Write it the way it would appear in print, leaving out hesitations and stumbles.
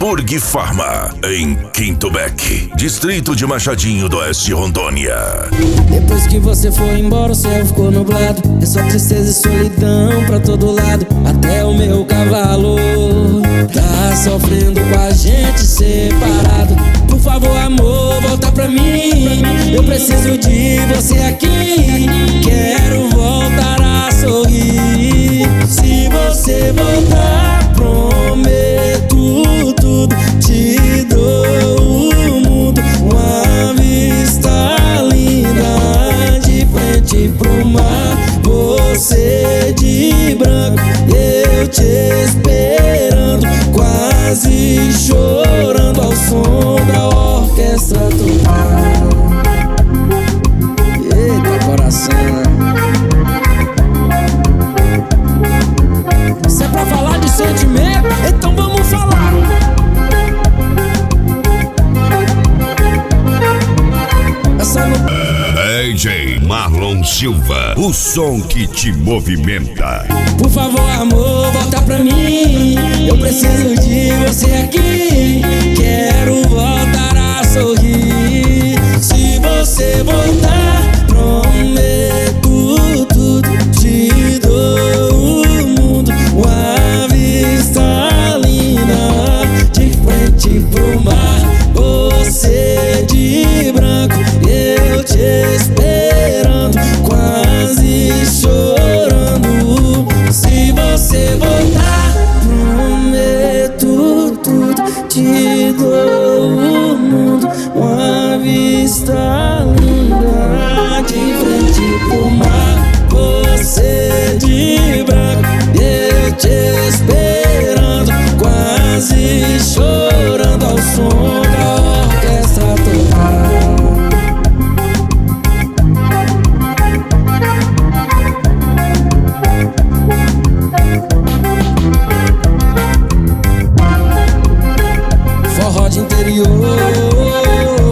Burg Pharma, em Quinto Beck, distrito de Machadinho do Oeste, Rondônia. Depois que você foi embora, o céu ficou nublado. É só tristeza e solidão pra todo lado. Até o meu cavalo tá sofrendo com a gente separado. Por favor, amor, volta pra mim. Eu preciso de você aqui. Quero voltar a sorrir. Se você voltar, prometo tudo. Te dou o mundo, uma vista linda de frente pro mar. Você de branco, eu te esperando, quase chorando ao som da orquestra tocando. Eita coração, se é pra falar de sentimento, então vamos falar. Essa não... DJ Marlon Silva, o som que te movimenta. Por favor, amor, volta pra mim. Eu preciso de você aqui. Quero voltar a sorrir. Se você voltar, prometo tudo. Te dou o mundo, uma vista linda de frente pro mar. Você de branco, eu te esperando, quase chorando. Se você voltar, prometo tudo. Te dou o mundo, uma vista linda de frente pro mar. Você de branco, eu te esperando, quase chorando ao som da orquestra tocando. Forró de interior,